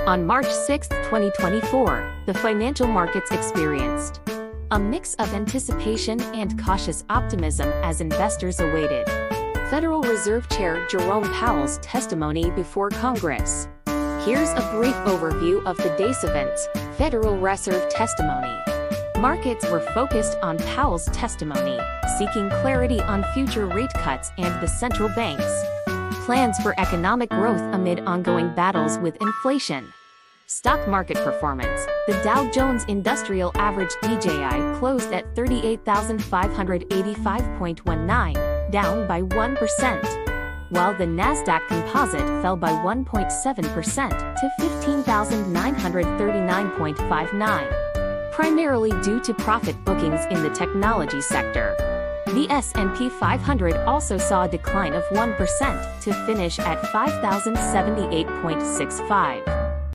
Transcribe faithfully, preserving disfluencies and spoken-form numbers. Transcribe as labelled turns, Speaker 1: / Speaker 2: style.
Speaker 1: On March sixth, twenty twenty-four, the financial markets experienced a mix of anticipation and cautious optimism as investors awaited Federal Reserve Chair Jerome Powell's testimony before Congress. Here's a brief overview of the day's events. Federal Reserve testimony. Markets were focused on Powell's testimony, seeking clarity on future rate cuts and the central bank's plans for economic growth amid ongoing battles with inflation. Stock market performance. The Dow Jones Industrial Average D J I closed at thirty-eight thousand five hundred eighty-five point one nine, down by one percent, while the Nasdaq Composite fell by one point seven percent to fifteen thousand nine hundred thirty-nine point five nine, primarily due to profit bookings in the technology sector. The S and P five hundred also saw a decline of one percent to finish at five thousand seventy-eight point six five.